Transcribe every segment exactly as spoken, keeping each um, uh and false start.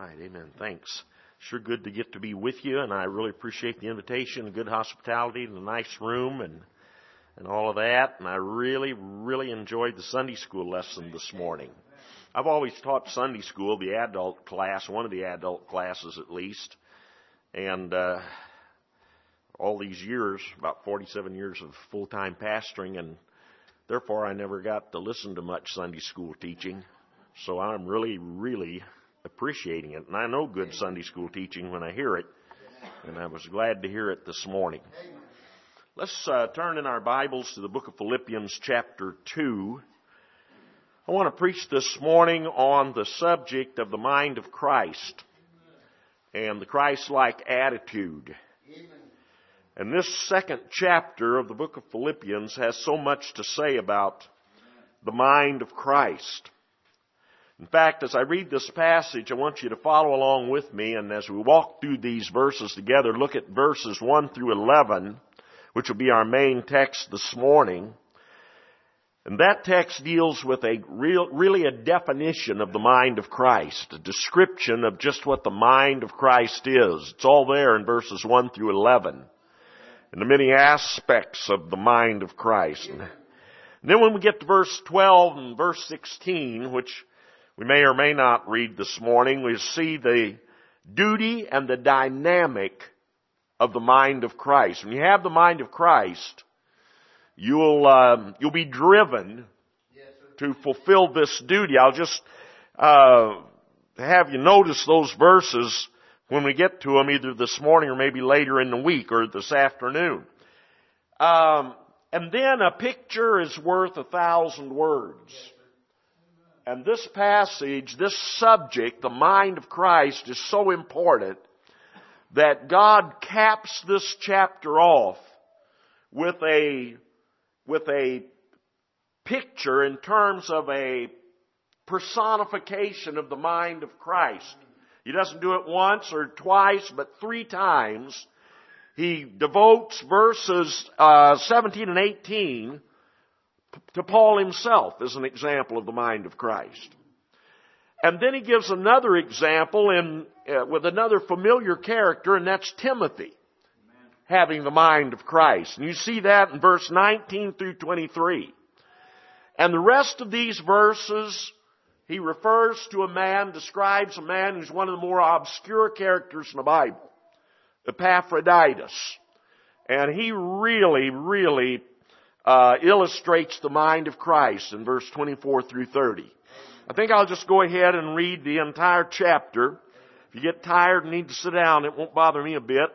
right, amen. Thanks. Sure good to get to be with you, and I really appreciate the invitation, good hospitality, and a nice room, and and all of that. And I really, really enjoyed the Sunday school lesson this morning. I've always taught Sunday school, the adult class, one of the adult classes at least, and uh, all these years, about forty-seven years of full-time pastoring, and therefore I never got to listen to much Sunday school teaching. So I'm really, really appreciating it. And I know good Sunday school teaching when I hear it. And I was glad to hear it this morning. Let's uh, turn in our Bibles to the book of Philippians chapter two. I want to preach this morning on the subject of the mind of Christ and the Christ-like attitude. And this second chapter of the book of Philippians has so much to say about the mind of Christ. In fact, as I read this passage, I want you to follow along with me, and as we walk through these verses together, look at verses one through eleven, which will be our main text this morning. And that text deals with a real, really a definition of the mind of Christ, a description of just what the mind of Christ is. It's all there in verses one through eleven, and the many aspects of the mind of Christ. And then when we get to verse twelve and verse sixteen, which we may or may not read this morning, we see the duty and the dynamic of the mind of Christ. When you have the mind of Christ, you'll um, you'll be driven to fulfill this duty. I'll just uh, have you notice those verses when we get to them, either this morning or maybe later in the week or this afternoon. Um, and then a picture is worth a thousand words. And this passage, this subject, the mind of Christ, is so important that God caps this chapter off with a, with a picture in terms of a personification of the mind of Christ. He doesn't do it once or twice, but three times. He devotes verses uh, seventeen and eighteen to Paul himself as an example of the mind of Christ. And then he gives another example in uh, with another familiar character, and that's Timothy, Amen, having the mind of Christ. And you see that in verse nineteen through twenty-three. And the rest of these verses, he refers to a man, describes a man who's one of the more obscure characters in the Bible, Epaphroditus. And he really, really Uh, illustrates the mind of Christ in verse twenty-four through thirty. I think I'll just go ahead and read the entire chapter. If you get tired and need to sit down, it won't bother me a bit.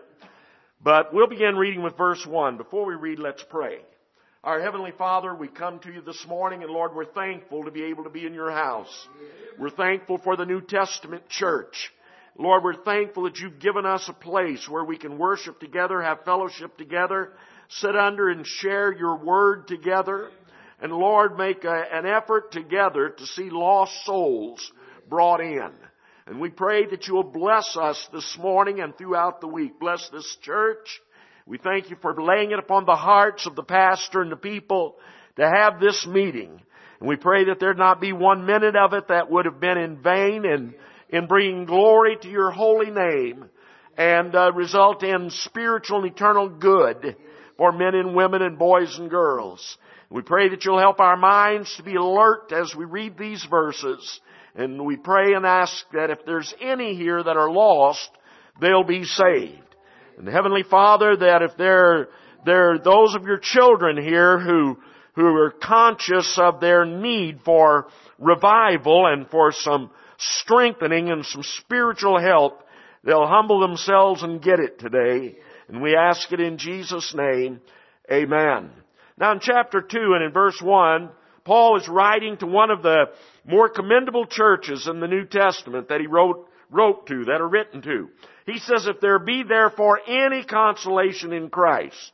But we'll begin reading with verse one. Before we read, let's pray. Our Heavenly Father, we come to you this morning, and Lord, we're thankful to be able to be in your house. We're thankful for the New Testament church. Lord, we're thankful that you've given us a place where we can worship together, have fellowship together, sit under and share your word together. And Lord, make a, an effort together to see lost souls brought in. And we pray that you will bless us this morning and throughout the week. Bless this church. We thank you for laying it upon the hearts of the pastor and the people to have this meeting. And we pray that there not be one minute of it that would have been in vain in, in bringing glory to your holy name and uh, result in spiritual and eternal good for men and women and boys and girls. We pray that you'll help our minds to be alert as we read these verses. And we pray and ask that if there's any here that are lost, they'll be saved. And Heavenly Father, that if there, there are those of your children here who, who are conscious of their need for revival and for some strengthening and some spiritual help, they'll humble themselves and get it today. And we ask it in Jesus' name. Amen. Now in chapter two and in verse one, Paul is writing to one of the more commendable churches in the New Testament that he wrote, wrote to, that are written to. He says, if there be therefore any consolation in Christ,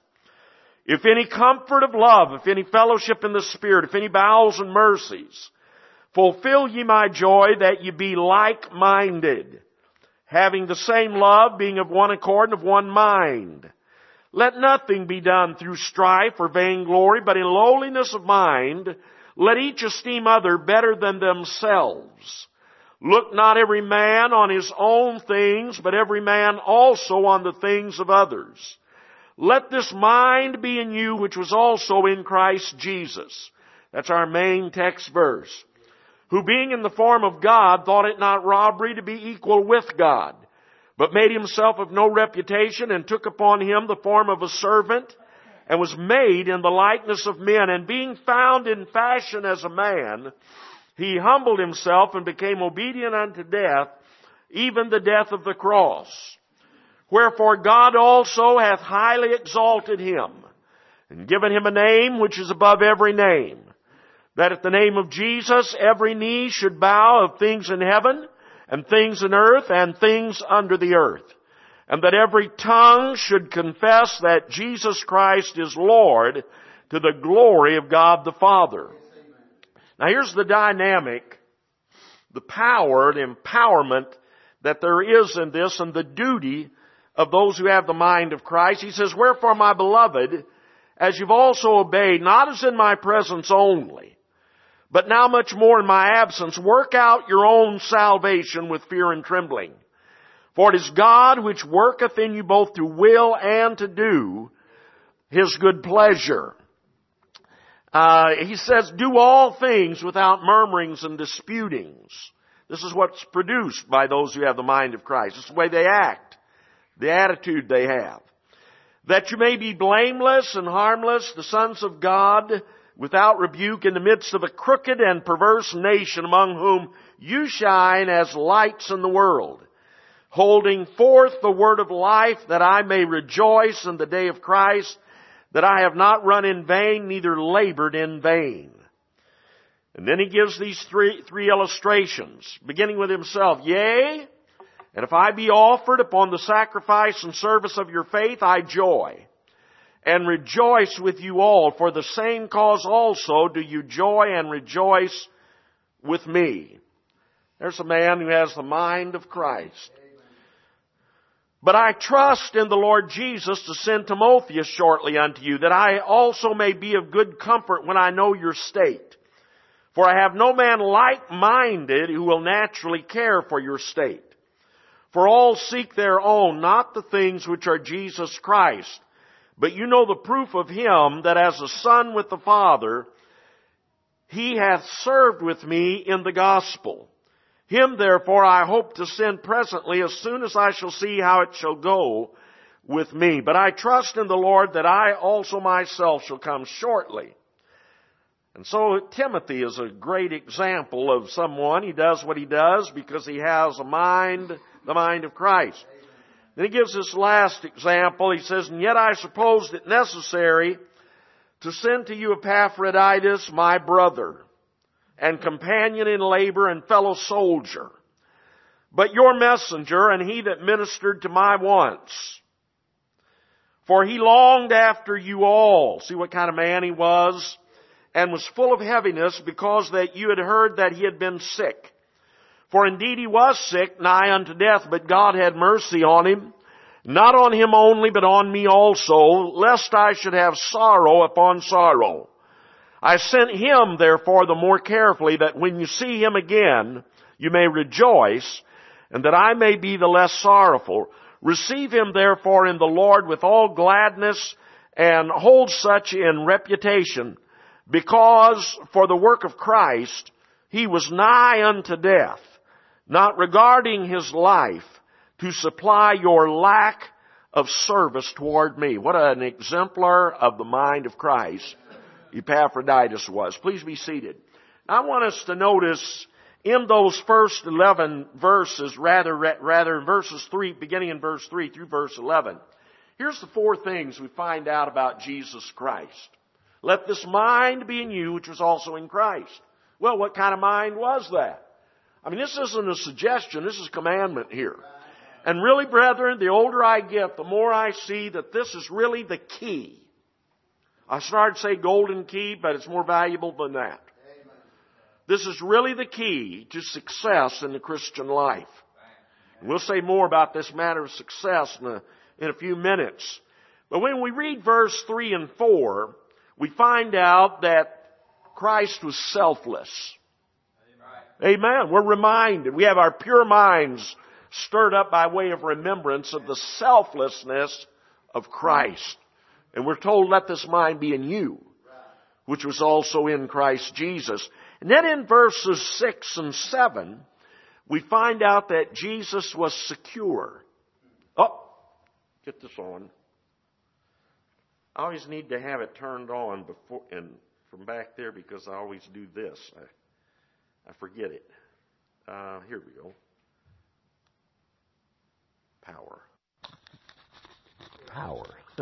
if any comfort of love, if any fellowship in the Spirit, if any bowels and mercies, fulfill ye my joy that ye be like-minded, having the same love, being of one accord and of one mind. Let nothing be done through strife or vainglory, but in lowliness of mind, let each esteem other better than themselves. Look not every man on his own things, but every man also on the things of others. Let this mind be in you, which was also in Christ Jesus. That's our main text verse. Who being in the form of God, thought it not robbery to be equal with God, but made himself of no reputation, and took upon him the form of a servant, and was made in the likeness of men. And being found in fashion as a man, he humbled himself and became obedient unto death, even the death of the cross. Wherefore God also hath highly exalted him, and given him a name which is above every name, that at the name of Jesus every knee should bow, of things in heaven, and things in earth, and things under the earth, and that every tongue should confess that Jesus Christ is Lord, to the glory of God the Father. Now here's the dynamic, the power, the empowerment that there is in this, and the duty of those who have the mind of Christ. He says, wherefore, my beloved, as you've also obeyed, not as in my presence only, but now much more in my absence, work out your own salvation with fear and trembling. For it is God which worketh in you both to will and to do His good pleasure. Uh, he says, do all things without murmurings and disputings. This is what's produced by those who have the mind of Christ. It's the way they act, the attitude they have. That you may be blameless and harmless, the sons of God, without rebuke, in the midst of a crooked and perverse nation, among whom you shine as lights in the world, holding forth the word of life, that I may rejoice in the day of Christ, that I have not run in vain, neither labored in vain. And then he gives these three, three illustrations, beginning with himself. Yea, and if I be offered upon the sacrifice and service of your faith, I joy, and rejoice with you all. For the same cause also do you joy and rejoice with me. There's a man who has the mind of Christ. But I trust in the Lord Jesus to send Timotheus shortly unto you, that I also may be of good comfort when I know your state. For I have no man like-minded who will naturally care for your state. For all seek their own, not the things which are Jesus Christ. But you know the proof of him, that as a son with the Father, he hath served with me in the gospel. Him therefore I hope to send presently, as soon as I shall see how it shall go with me. But I trust in the Lord that I also myself shall come shortly. And so Timothy is a great example of someone. He does what he does because he has a mind, the mind of Christ. Then he gives this last example. He says, and yet I supposed it necessary to send to you Epaphroditus, my brother, and companion in labor and fellow soldier, but your messenger, and he that ministered to my wants. For he longed after you all. See what kind of man he was? And was full of heaviness, because that you had heard that he had been sick. For indeed he was sick, nigh unto death, but God had mercy on him. Not on him only, but on me also, lest I should have sorrow upon sorrow. I sent him, therefore, the more carefully, that when you see him again, you may rejoice, and that I may be the less sorrowful. Receive him, therefore, in the Lord with all gladness, and hold such in reputation, because for the work of Christ he was nigh unto death, not regarding his life, to supply your lack of service toward me. What an exemplar of the mind of Christ Epaphroditus was. Please be seated. I want us to notice in those first eleven verses, rather, rather in verses three, beginning in verse three through verse eleven. Here's the four things we find out about Jesus Christ. Let this mind be in you, which was also in Christ. Well, what kind of mind was that? I mean, this isn't a suggestion. This is a commandment here. And really, brethren, the older I get, the more I see that this is really the key. I started to say golden key, but it's more valuable than that. Amen. This is really the key to success in the Christian life. And we'll say more about this matter of success in a, in a few minutes. But when we read verse three and four, we find out that Christ was selfless. Amen. We're reminded. We have our pure minds stirred up by way of remembrance of the selflessness of Christ. And we're told, let this mind be in you, which was also in Christ Jesus. And then in verses six and seven, we find out that Jesus was secure. Oh, get this on. I always need to have it turned on before and from back there because I always do this. I, I forget it. Uh, here we go. Power. Power.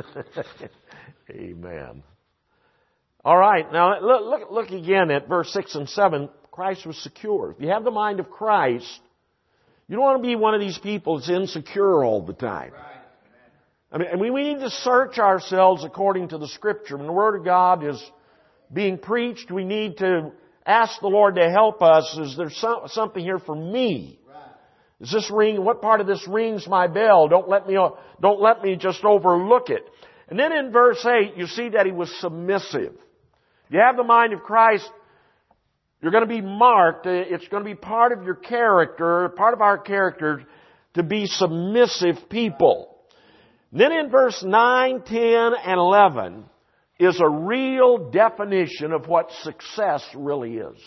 Amen. All right, now look, look, look again at verse six and seven. Christ was secure. If you have the mind of Christ, you don't want to be one of these people that's insecure all the time. I mean, and we, we need to search ourselves according to the Scripture. When the Word of God is being preached, we need to ask the Lord to help us. Is there some, something here for me? Is this ring? What part of this rings my bell? Don't let me. Don't let me just overlook it. And then in verse eight, you see that he was submissive. If you have the mind of Christ, you're going to be marked. It's going to be part of your character, part of our character, to be submissive people. Then in verse nine, ten, and eleven is a real definition of what success really is.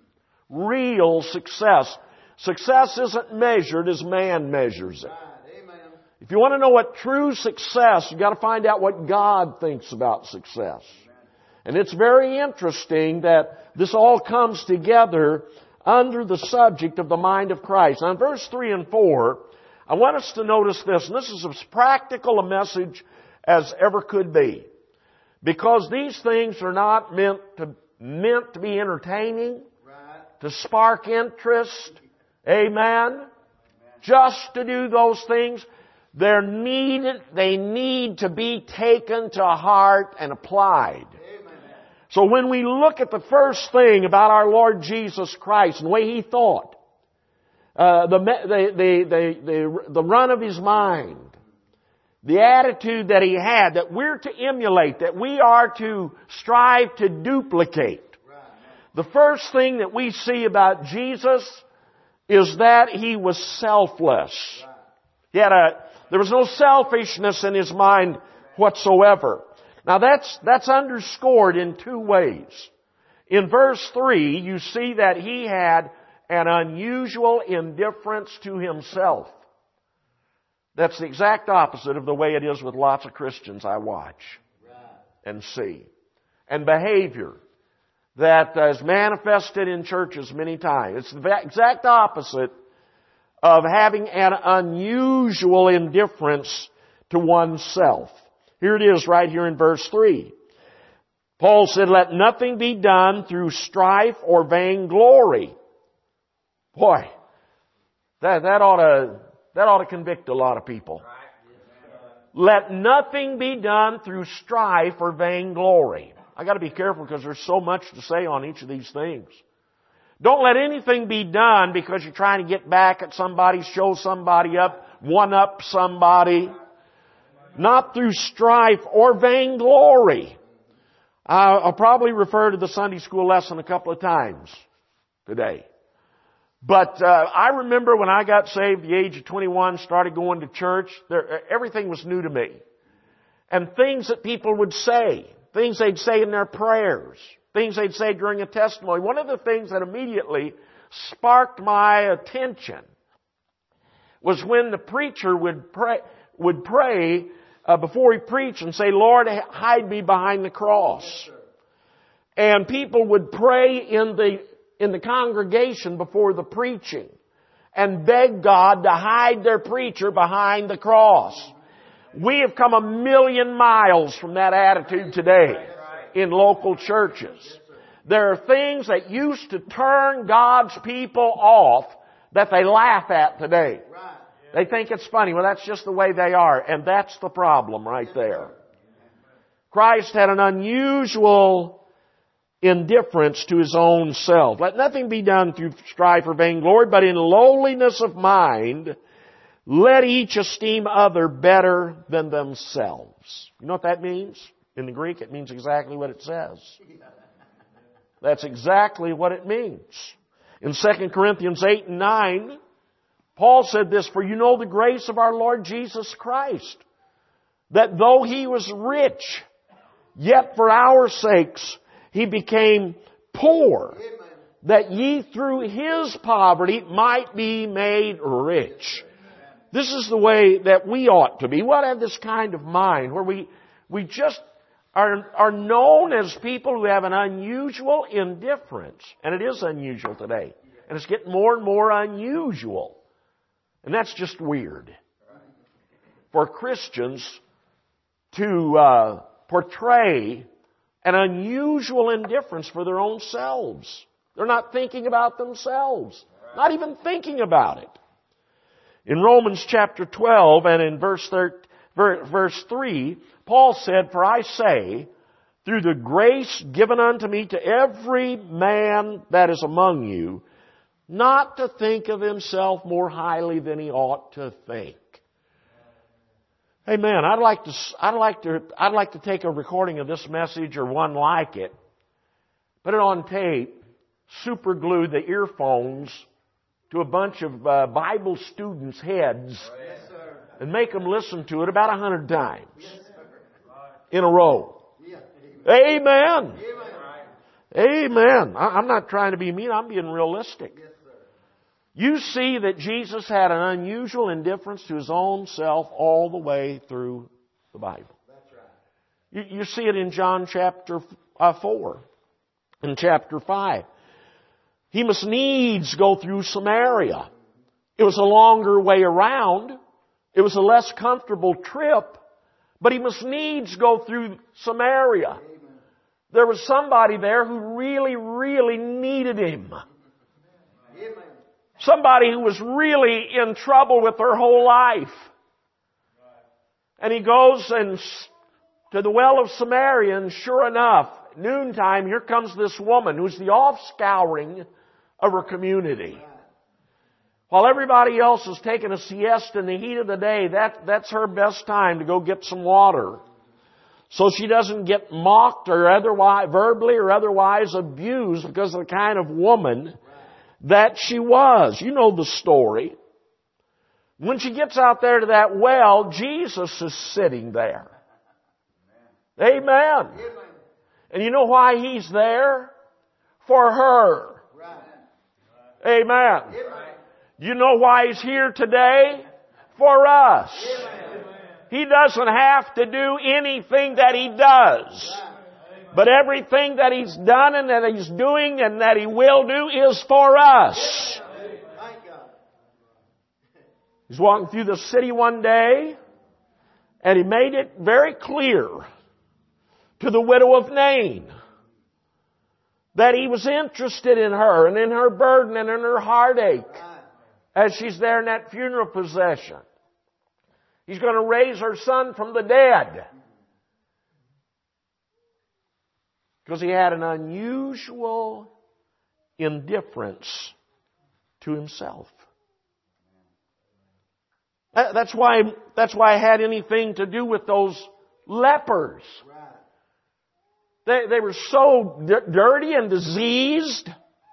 Real success. Success isn't measured as man measures it. If you want to know what true success, you've got to find out what God thinks about success. And it's very interesting that this all comes together under the subject of the mind of Christ. Now in verse three and four, I want us to notice this, and this is as practical a message as ever could be. Because these things are not meant to, meant to be entertaining, right, to spark interest, amen, amen, just to do those things. They're needed, they need to be taken to heart and applied. Amen. So when we look at the first thing about our Lord Jesus Christ and the way He thought, Uh, the, the, the, the, the, the run of His mind, the attitude that He had, that we're to emulate, that we are to strive to duplicate. The first thing that we see about Jesus is that He was selfless. He had a, there was no selfishness in His mind whatsoever. Now that's, that's underscored in two ways. In verse three, you see that He had an unusual indifference to Himself. That's the exact opposite of the way it is with lots of Christians I watch and see. And behavior that is manifested in churches many times. It's the exact opposite of having an unusual indifference to oneself. Here it is right here in verse three. Paul said, "Let nothing be done through strife or vainglory." Boy, that, that ought to, that ought to convict a lot of people. Let nothing be done through strife or vainglory. I got to be careful because there's so much to say on each of these things. Don't let anything be done because you're trying to get back at somebody, show somebody up, one up somebody. Not through strife or vainglory. I'll probably refer to the Sunday school lesson a couple of times today. But uh, I remember when I got saved at the age of twenty-one, started going to church, there, everything was new to me. And things that people would say, things they'd say in their prayers, things they'd say during a testimony. One of the things that immediately sparked my attention was when the preacher would pray, would pray uh, before he preached and say, "Lord, hide me behind the cross." And people would pray in the in the congregation before the preaching and beg God to hide their preacher behind the cross. We have come a million miles from that attitude today in local churches. There are things that used to turn God's people off that they laugh at today. They think it's funny. Well, that's just the way they are. And that's the problem right there. Christ had an unusual indifference to His own self. Let nothing be done through strife or vainglory, but in lowliness of mind, let each esteem other better than themselves. You know what that means? In the Greek, it means exactly what it says. That's exactly what it means. In Second Corinthians eight and nine, Paul said this, "For you know the grace of our Lord Jesus Christ, that though He was rich, yet for our sakes He became poor, that ye through His poverty might be made rich." This is the way that we ought to be. We ought to have this kind of mind where we, we just are, are known as people who have an unusual indifference. And it is unusual today. And it's getting more and more unusual. And that's just weird. For Christians to uh, portray an unusual indifference for their own selves. They're not thinking about themselves. Not even thinking about it. In Romans chapter twelve and in verse thirteen, verse three, Paul said, "For I say, through the grace given unto me to every man that is among you, not to think of himself more highly than he ought to think." Hey man, I'd like to, I'd like to, I'd like to take a recording of this message or one like it, put it on tape, super glue the earphones to a bunch of uh, Bible students' heads, yes, and make them listen to it about a hundred times, yes, in a row. Yeah. Amen. Amen. Amen. I, I'm not trying to be mean. I'm being realistic. Yes, you see that Jesus had an unusual indifference to His own self all the way through the Bible. That's right. You, you see it in John chapter uh, four, in chapter five. He must needs go through Samaria. It was a longer way around. It was a less comfortable trip. But He must needs go through Samaria. Amen. There was somebody there who really, really needed Him. Amen. Somebody who was really in trouble with her whole life. And He goes and to the well of Samaria, and sure enough, noontime, here comes this woman who's the offscouring of her community. While everybody else is taking a siesta in the heat of the day, that, that's her best time to go get some water. So she doesn't get mocked or otherwise, verbally or otherwise abused because of the kind of woman that she was. You know the story. When she gets out there to that well, Jesus is sitting there. Amen. Amen. And you know why He's there? For her. Amen. Amen. You know why He's here today? For us. Amen. He doesn't have to do anything that He does. But everything that He's done and that He's doing and that He will do is for us. He's walking through the city one day, and He made it very clear to the widow of Nain that He was interested in her and in her burden and in her heartache as she's there in that funeral procession. He's going to raise her son from the dead. Because He had an unusual indifference to Himself. That's why, that's why it had anything to do with those lepers. They, they were so d- dirty and diseased,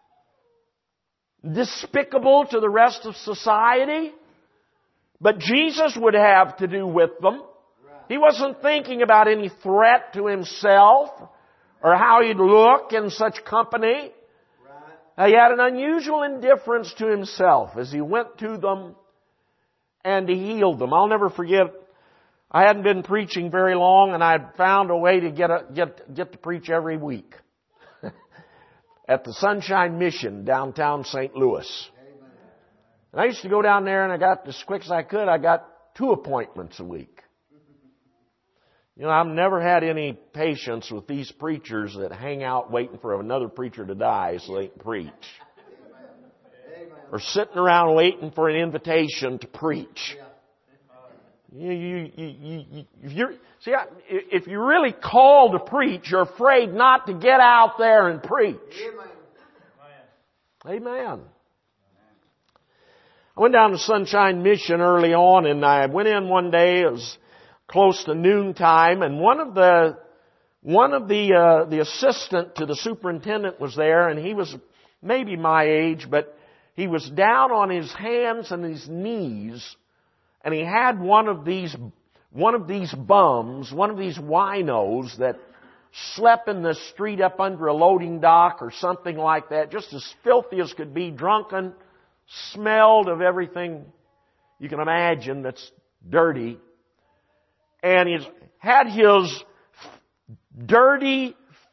despicable to the rest of society. But Jesus would have to do with them. He wasn't thinking about any threat to Himself or how He'd look in such company. He had an unusual indifference to Himself as He went to them and He healed them. I'll never forget, I hadn't been preaching very long, and I'd found a way to get a, get get to preach every week at the Sunshine Mission downtown Saint Louis. And I used to go down there, and I got as quick as I could. I got two appointments a week. You know, I've never had any patience with these preachers that hang out waiting for another preacher to die so they can preach, or sitting around waiting for an invitation to preach. You, you, you, you, if you're, see, if you're really called to preach, you're afraid not to get out there and preach. Amen. Amen. I went down to Sunshine Mission early on, and I went in one day. It was close to noontime, and one of the one of the uh, the assistant to the superintendent was there, and he was maybe my age, but he was down on his hands and his knees, and he had one of these, one of these bums, one of these winos that slept in the street up under a loading dock or something like that, just as filthy as could be, drunken, smelled of everything you can imagine that's dirty. And he had his dirty,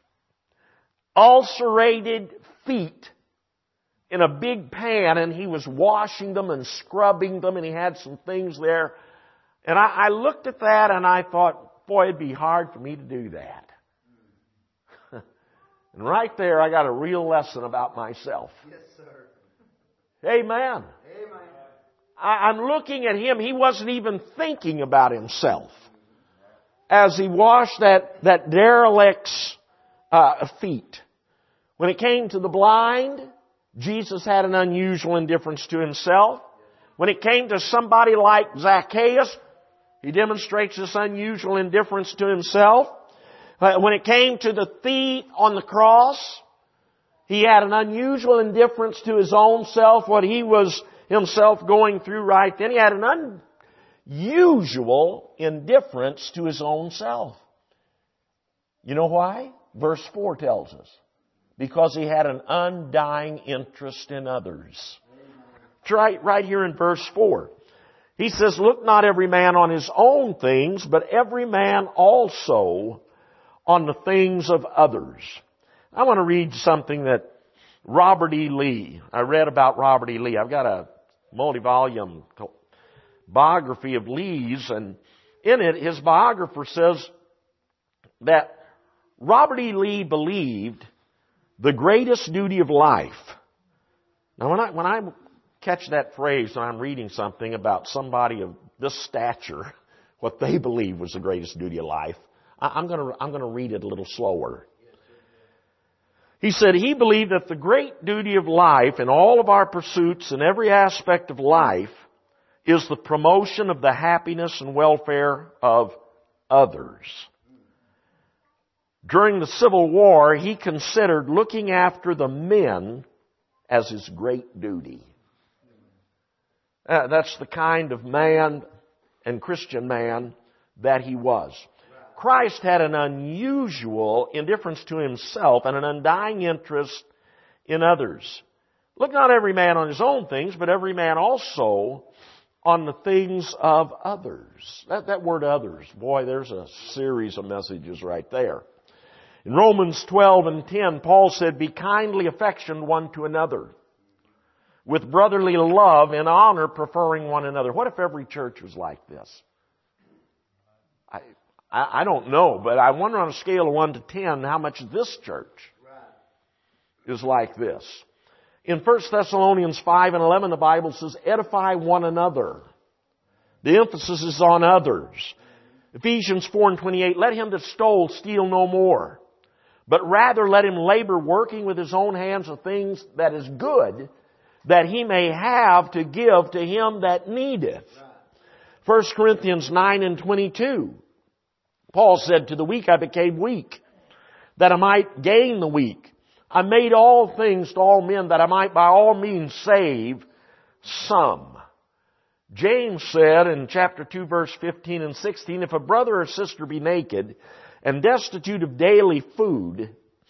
ulcerated feet in a big pan, and he was washing them and scrubbing them, and he had some things there. And I, I looked at that and I thought, boy, it'd be hard for me to do that. And right there, I got a real lesson about myself. Yes, sir. Amen. Amen. I, I'm looking at him. He wasn't even thinking about himself as he washed that, that derelict's uh, feet. When it came to the blind, Jesus had an unusual indifference to himself. When it came to somebody like Zacchaeus, he demonstrates this unusual indifference to himself. When it came to the thief on the cross, he had an unusual indifference to his own self, what he was himself going through right then. He had an unusual indifference to his own self. You know why? Verse four tells us. Because he had an undying interest in others. It's right, right here in verse four. He says, look not every man on his own things, but every man also on the things of others. I want to read something that Robert E. Lee, I read about Robert E. Lee. I've got a multi-volume biography of Lee's, and in it, his biographer says that Robert E. Lee believed the greatest duty of life. Now, when I, when I catch that phrase and I'm reading something about somebody of this stature, what they believe was the greatest duty of life, I'm going to, I'm going to read it a little slower. He said he believed that the great duty of life in all of our pursuits in every aspect of life is the promotion of the happiness and welfare of others. During the Civil War, he considered looking after the men as his great duty. Uh, that's the kind of man and Christian man that he was. Christ had an unusual indifference to himself and an undying interest in others. Look not every man on his own things, but every man also on the things of others. That, that word others, boy, there's a series of messages right there. In Romans twelve and ten, Paul said, be kindly affectioned one to another, with brotherly love and honor preferring one another. What if every church was like this? I, I, I don't know, but I wonder on a scale of one to ten how much this church is like this. In First Thessalonians five and eleven, the Bible says, edify one another. The emphasis is on others. Ephesians four and twenty-eight, let him that stole steal no more, but rather let him labor working with his own hands the things that is good, that he may have to give to him that needeth. First Corinthians nine and twenty-two, Paul said, to the weak I became weak, that I might gain the weak. I made all things to all men, that I might by all means save some. James said in chapter two, verse fifteen and sixteen, if a brother or sister be naked and destitute of daily food,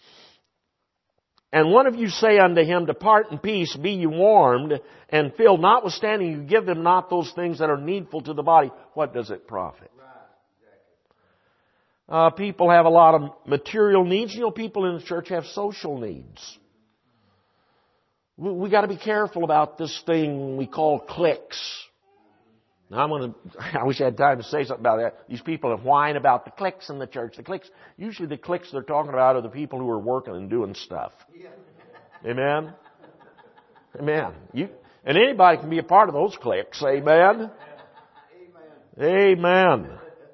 and one of you say unto him, depart in peace, be ye warmed and filled, notwithstanding you give them not those things that are needful to the body, what does it profit? Uh, people have a lot of material needs. You know, people in the church have social needs. We, we got to be careful about this thing we call cliques. Now, I'm going to, I wish I had time to say something about that. These people that whine about the cliques in the church. The cliques, usually the cliques they're talking about are the people who are working and doing stuff. Yeah. Amen? Amen. You, and anybody can be a part of those cliques. Amen? Amen. Amen.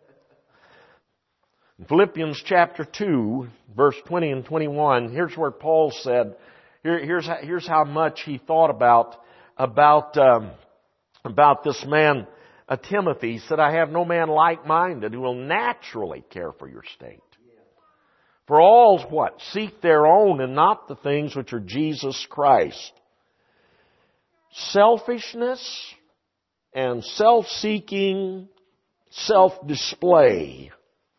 In Philippians chapter two, verse twenty and twenty-one, here's where Paul said, here, here's, how, here's how much he thought about, about, um, about this man, uh, Timothy. He said, I have no man like-minded who will naturally care for your state. For all what? Seek their own and not the things which are Jesus Christ. Selfishness and self-seeking, self-display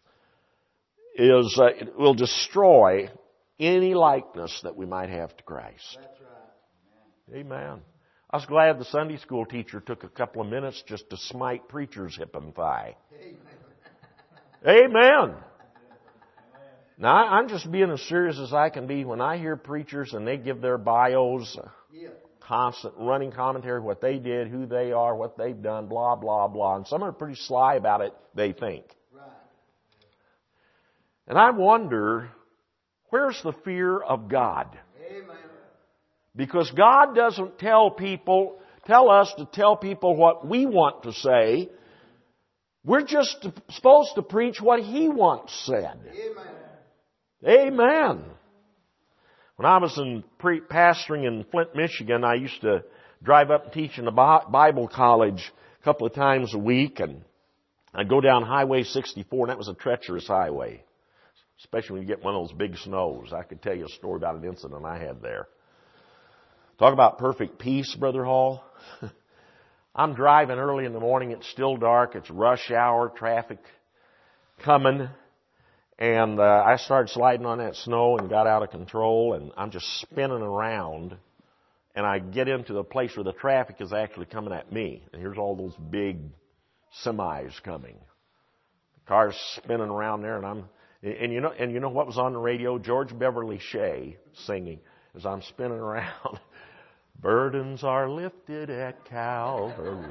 is uh, it will destroy any likeness that we might have to Christ. That's right. Amen. I was glad the Sunday school teacher took a couple of minutes just to smite preachers hip and thigh. Amen. Amen. Now, I'm just being as serious as I can be when I hear preachers and they give their bios, Yeah. constant running commentary, what they did, who they are, what they've done, blah, blah, blah. And some are pretty sly about it, they think. Right. And I wonder, where's the fear of God? Amen. Because God doesn't tell people, tell us to tell people what we want to say. We're just supposed to preach what He once said. Amen. Amen. When I was in pre- pastoring in Flint, Michigan, I used to drive up and teach in a Bible college a couple of times a week, and I'd go down Highway sixty-four, and that was a treacherous highway, especially when you get one of those big snows. I could tell you a story about an incident I had there. Talk about perfect peace, Brother Hall. I'm driving early in the morning. It's still dark. It's rush hour, traffic coming. And uh, I started sliding on that snow and got out of control. And I'm just spinning around. And I get into the place where the traffic is actually coming at me. And here's all those big semis coming. The car's spinning around there. And I'm, and you know, and you know what was on the radio? George Beverly Shea singing as I'm spinning around. Burdens are lifted at Calvary.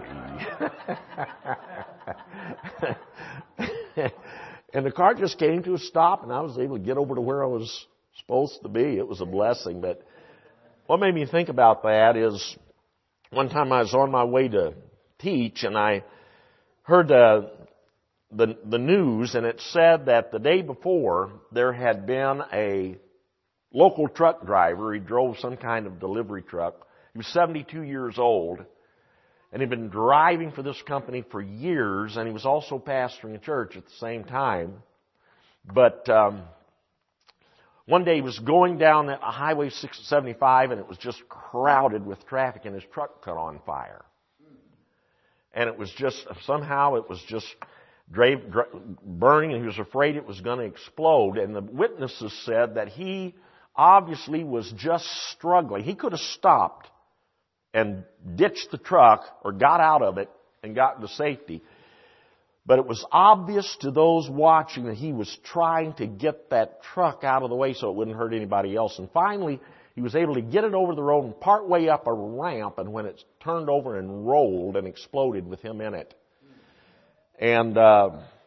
And the car just came to a stop, and I was able to get over to where I was supposed to be. It was a blessing. But what made me think about that is one time I was on my way to teach, and I heard uh, the the news, and it said that the day before there had been a local truck driver. He drove some kind of delivery truck. He was seventy-two years old, and he'd been driving for this company for years, and he was also pastoring a church at the same time. But um, one day he was going down Highway six seventy-five, and it was just crowded with traffic, and his truck caught on fire. And it was just, somehow it was just dra- dra- burning, and he was afraid it was going to explode. And the witnesses said that he obviously was just struggling. He could have stopped and ditched the truck or got out of it and gotten to safety. But it was obvious to those watching that he was trying to get that truck out of the way so it wouldn't hurt anybody else. And finally, he was able to get it over the road and part way up a ramp, and when it turned over and rolled and exploded with him in it. And uh,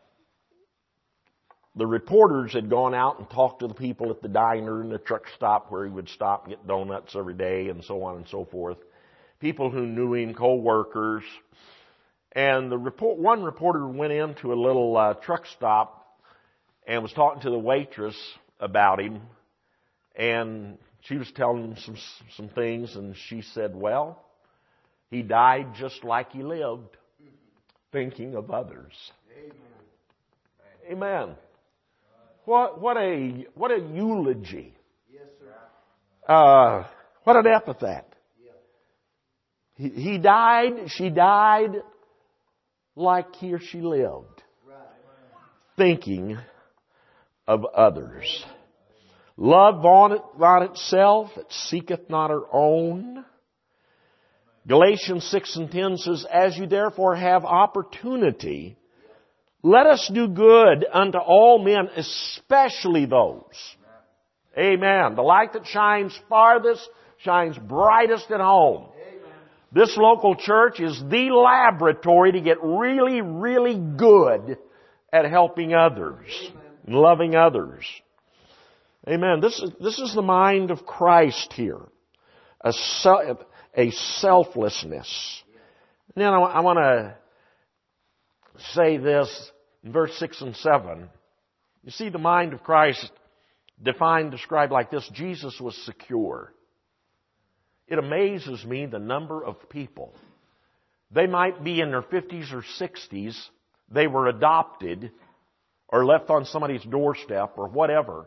the reporters had gone out and talked to the people at the diner and the truck stop where he would stop and get donuts every day and so on and so forth. People who knew him, co-workers. And the report, one reporter went into a little uh, truck stop and was talking to the waitress about him. And she was telling him some, some things, and she said, well, he died just like he lived, thinking of others. Amen. Amen. What, what a, what a eulogy. Yes, sir. Uh, what an epithet. He, he died, she died like he or she lived, Right. thinking of others. Love on it, not itself, it seeketh not her own. Galatians six and ten says, as you therefore have opportunity, let us do good unto all men, especially those. Amen. The light that shines farthest shines brightest at home. This local church is the laboratory to get really, really good at helping others, and loving others. Amen. This is, this is the mind of Christ here. A, self, a selflessness. And then I, I want to say this in verse six and seven. You see the mind of Christ defined, described like this. Jesus was secure. It amazes me the number of people. They might be in their fifties or sixties. They were adopted or left on somebody's doorstep or whatever.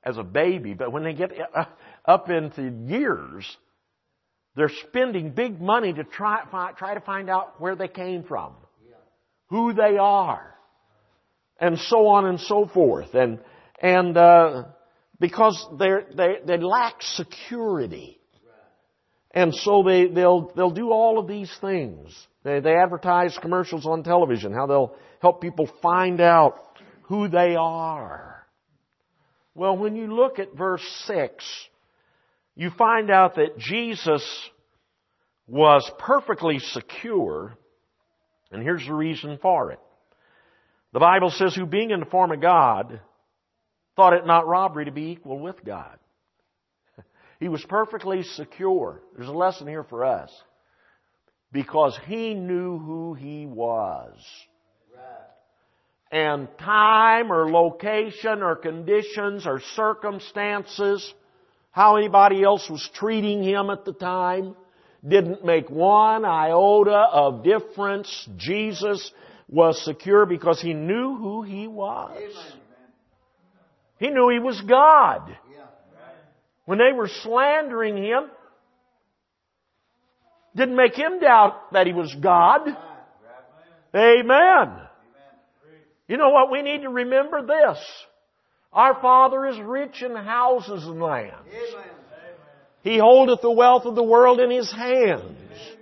as a baby, but when they get up into years, they're spending big money to try, try to find out where they came from, who they are, and so on and so forth. And and uh, because they're, they they lack security, and so they they'll they'll do all of these things. They they advertise commercials on television, how they'll help people find out who they are. Well, when you look at verse six, you find out that Jesus was perfectly secure, and here's the reason for it. The Bible says, who being in the form of God, thought it not robbery to be equal with God. He was perfectly secure. There's a lesson here for us. Because he knew who he was. And time or location or conditions or circumstances, how anybody else was treating him at the time, didn't make one iota of difference. Jesus was secure because he knew who he was. He knew he was God. When they were slandering him, didn't make him doubt that he was God. Amen. You know what? We need to remember this. Our Father is rich in houses and lands. He holdeth the wealth of the world in His hands.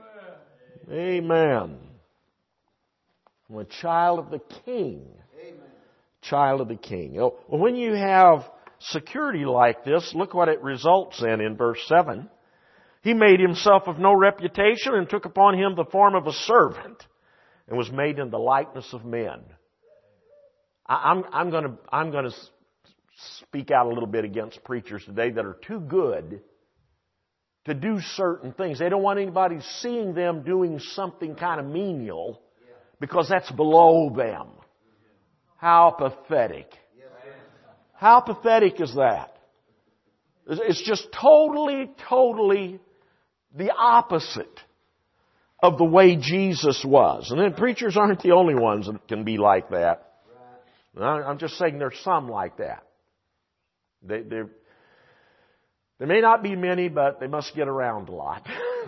Amen. I'm a child of the King. Child of the King. Well, when you have security like this, look what it results in in verse seven. He made himself of no reputation and took upon him the form of a servant and was made in the likeness of men. I'm, I'm going to I'm going to speak out a little bit against preachers today that are too good to do certain things. They don't want anybody seeing them doing something kind of menial because that's below them. How pathetic. How pathetic is that? It's just totally, totally the opposite of the way Jesus was. And then preachers aren't the only ones that can be like that. I'm just saying there's some like that. They, there may not be many, but they must get around a lot.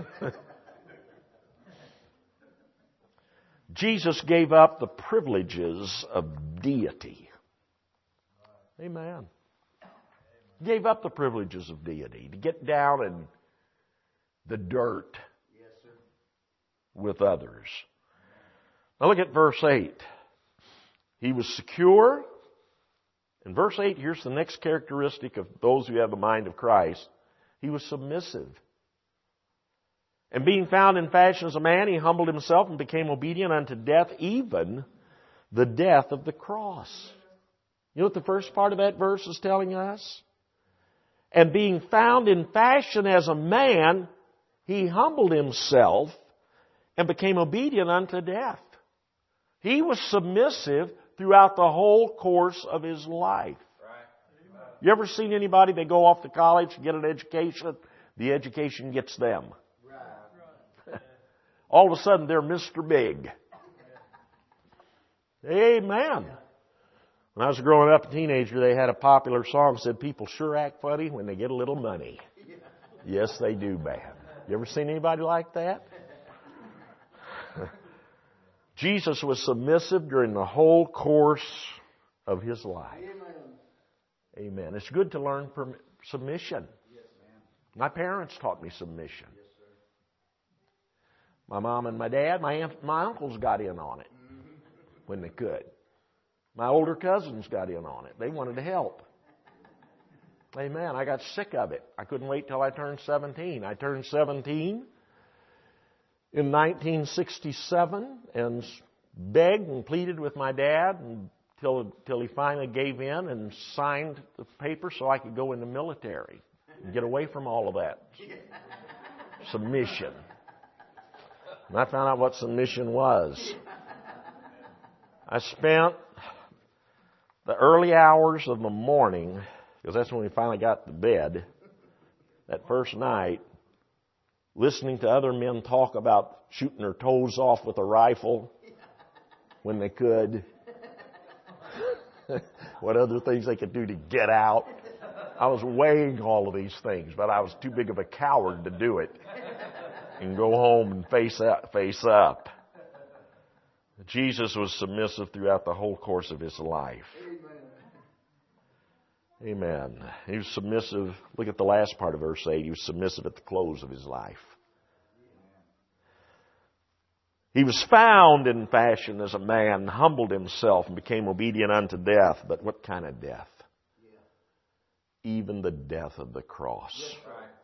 Jesus gave up the privileges of deity. Amen. He gave up the privileges of deity to get down in the dirt with others. Now look at verse eight. He was secure. In verse eight, here's the next characteristic of those who have the mind of Christ. He was submissive. And being found in fashion as a man, he humbled himself and became obedient unto death, even the death of the cross. You know what the first part of that verse is telling us? And being found in fashion as a man, he humbled himself and became obedient unto death. He was submissive throughout the whole course of his life. You ever seen anybody, they go off to college, get an education, the education gets them. All of a sudden, they're Mister Big. Amen. When I was growing up, a teenager, they had a popular song that said, people sure act funny when they get a little money. Yes, they do, man. You ever seen anybody like that? Jesus was submissive during the whole course of his life. Amen. It's good to learn submission. My parents taught me submission. My mom and my dad, my aunt, my uncles got in on it when they could. My older cousins got in on it. They wanted to help. Amen. I got sick of it. I couldn't wait till I turned seventeen. I turned seventeen in nineteen sixty-seven and begged and pleaded with my dad until, until he finally gave in and signed the paper so I could go in the military and get away from all of that submission. And I found out what submission was. I spent the early hours of the morning, because that's when we finally got to bed, that first night, listening to other men talk about shooting their toes off with a rifle when they could. What other things they could do to get out. I was weighing all of these things, but I was too big of a coward to do it and go home and face up. Face up. Jesus was submissive throughout the whole course of his life. Amen. He was submissive. Look at the last part of verse eight. He was submissive at the close of his life. He was found in fashion as a man, humbled himself, and became obedient unto death. But what kind of death? Even the death of the cross.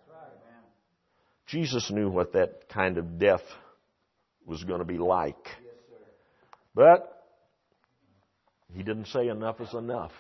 Jesus knew what that kind of death was going to be like. But he didn't say enough is enough.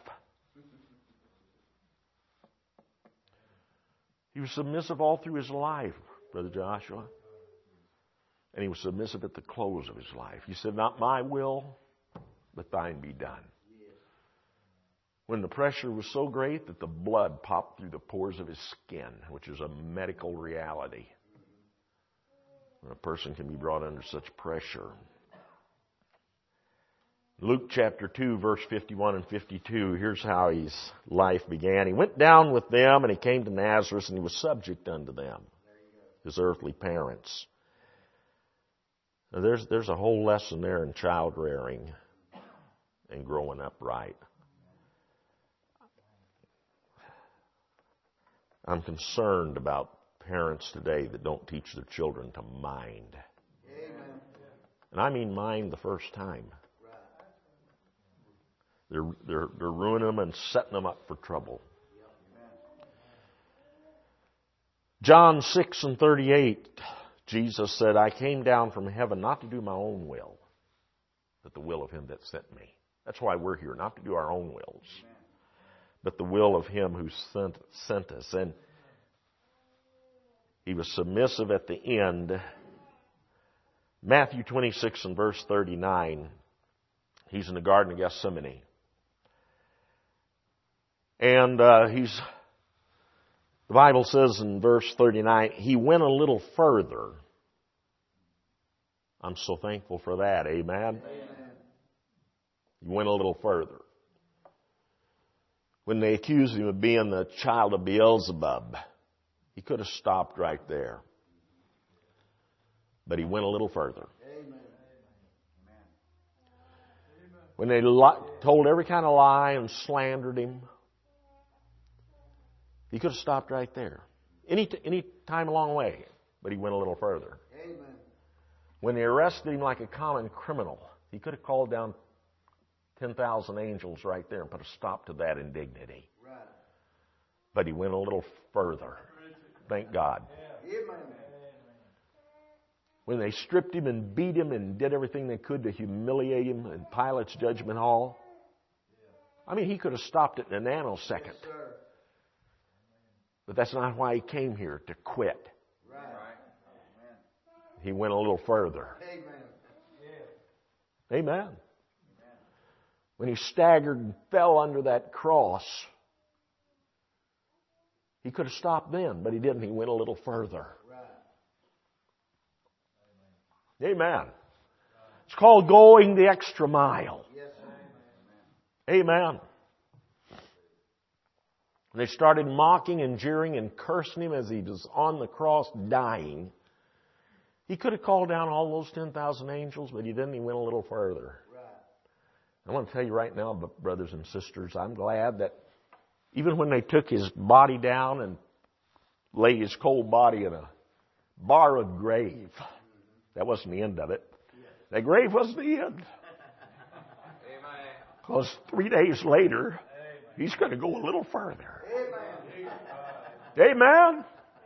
He was submissive all through his life, Brother Joshua. And he was submissive at the close of his life. He said, not my will, but thine be done. When the pressure was so great that the blood popped through the pores of his skin, which is a medical reality. When a person can be brought under such pressure. Luke chapter two, verse fifty-one and fifty-two, here's how his life began. He went down with them, and he came to Nazareth, and he was subject unto them, his earthly parents. Now there's, there's a whole lesson there in child rearing and growing up right. I'm concerned about parents today that don't teach their children to mind. Amen. And I mean mind the first time. They're, they're, they're ruining them and setting them up for trouble. John six and thirty-eight, Jesus said, I came down from heaven not to do my own will, but the will of him that sent me. That's why we're here, not to do our own wills, but the will of him who sent, sent us. And he was submissive at the end. Matthew twenty-six and verse thirty-nine, he's in the Garden of Gethsemane. And uh, he's, the Bible says in verse thirty-nine, he went a little further. I'm so thankful for that. Amen? Amen. He went a little further. When they accused him of being the child of Beelzebub, he could have stopped right there. But he went a little further. Amen. When they li- told every kind of lie and slandered him, he could have stopped right there. Any, t- any time along the way, but he went a little further. Amen. When they arrested him like a common criminal, he could have called down ten thousand angels right there and put a stop to that indignity. Right. But he went a little further. Thank God. Amen. When they stripped him and beat him and did everything they could to humiliate him in Pilate's judgment hall, I mean, he could have stopped it in a nanosecond. Yes, sir. But that's not why he came here, to quit. Right. He went a little further. Amen. Amen. When he staggered and fell under that cross, he could have stopped then, but he didn't. He went a little further. Right. Amen. It's called going the extra mile. Yes, amen. Amen. They started mocking and jeering and cursing him as he was on the cross dying. He could have called down all those ten thousand angels, but he didn't. He went a little further. Right. I want to tell you right now, brothers and sisters, I'm glad that even when they took his body down and laid his cold body in a borrowed grave, that wasn't the end of it. That grave wasn't the end. Because three days later, he's going to go a little further. Amen. Amen.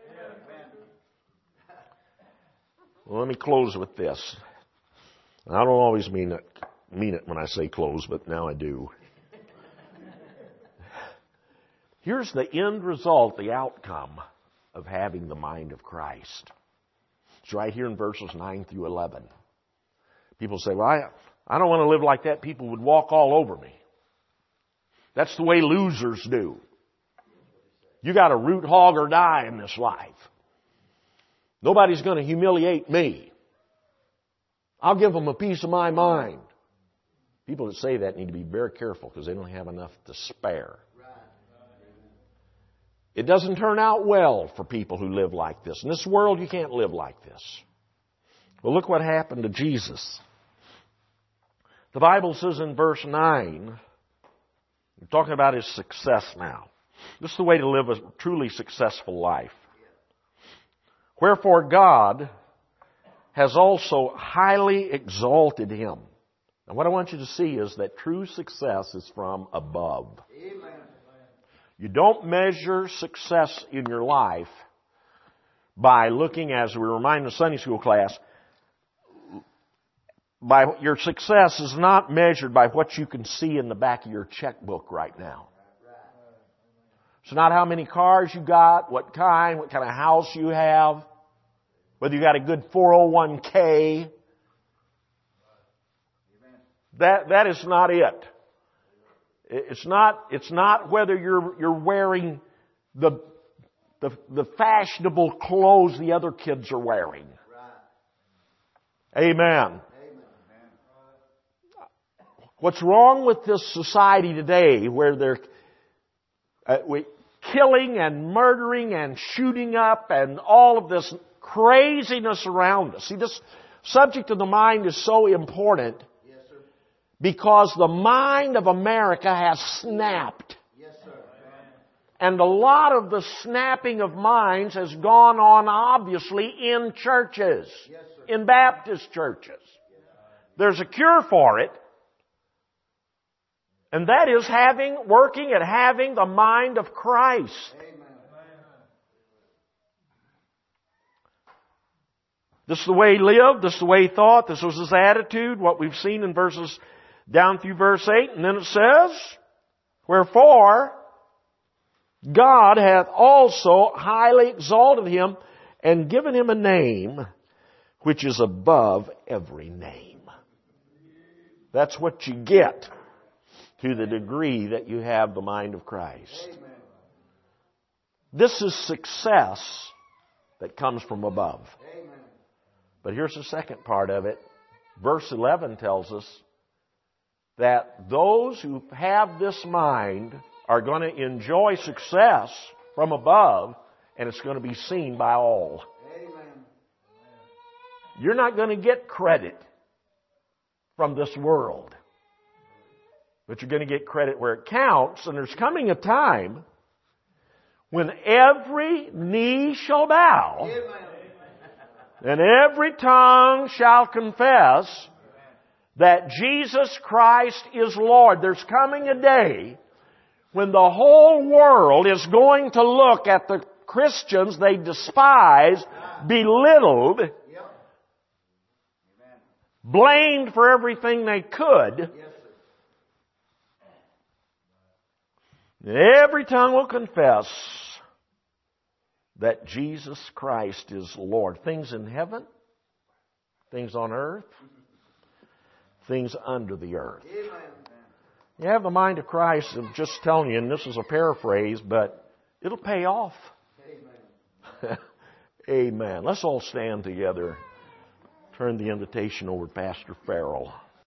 Well, let me close with this. I don't always mean it, mean it when I say close, but now I do. Here's the end result, the outcome of having the mind of Christ. It's right here in verses nine through eleven. People say, well, I, I don't want to live like that. People would walk all over me. That's the way losers do. You got to root, hog, or die in this life. Nobody's going to humiliate me. I'll give them a piece of my mind. People that say that need to be very careful because they don't have enough to spare. It doesn't turn out well for people who live like this. In this world, you can't live like this. Well, look what happened to Jesus. The Bible says in verse nine, we're talking about his success now. This is the way to live a truly successful life. Wherefore God has also highly exalted him. And what I want you to see is that true success is from above. Amen. You don't measure success in your life by looking, as we remind the Sunday school class, by your success is not measured by what you can see in the back of your checkbook right now. It's not how many cars you got, what kind, what kind of house you have, whether you got a good four oh one k. That, that is not it. It's not, it's not whether you're, you're wearing the, the, the fashionable clothes the other kids are wearing. Amen. What's wrong with this society today where they're uh, we, killing and murdering and shooting up and all of this craziness around us? See, this subject of the mind is so important. Because the mind of America has snapped. Yes, sir. And a lot of the snapping of minds has gone on, obviously, in churches. Yes, sir. In Baptist churches. There's a cure for it. And that is having, working at having the mind of Christ. Amen. This is the way he lived. This is the way he thought. This was his attitude. What we've seen in verses down through verse eight, and then it says, wherefore God hath also highly exalted him and given him a name which is above every name. That's what you get to the degree that you have the mind of Christ. Amen. This is success that comes from above. Amen. But here's the second part of it. Verse eleven tells us that those who have this mind are going to enjoy success from above, and it's going to be seen by all. Amen. You're not going to get credit from this world, but you're going to get credit where it counts, and there's coming a time when every knee shall bow, Amen. And every tongue shall confess that Jesus Christ is Lord. There's coming a day when the whole world is going to look at the Christians they despise, belittled, blamed for everything they could. And every tongue will confess that Jesus Christ is Lord. Things in heaven, things on earth, things under the earth. Amen. You have the mind of Christ. I'm just telling you, and this is a paraphrase, but it'll pay off. Amen. Amen. Let's all stand together. Turn the invitation over to Pastor Farrell.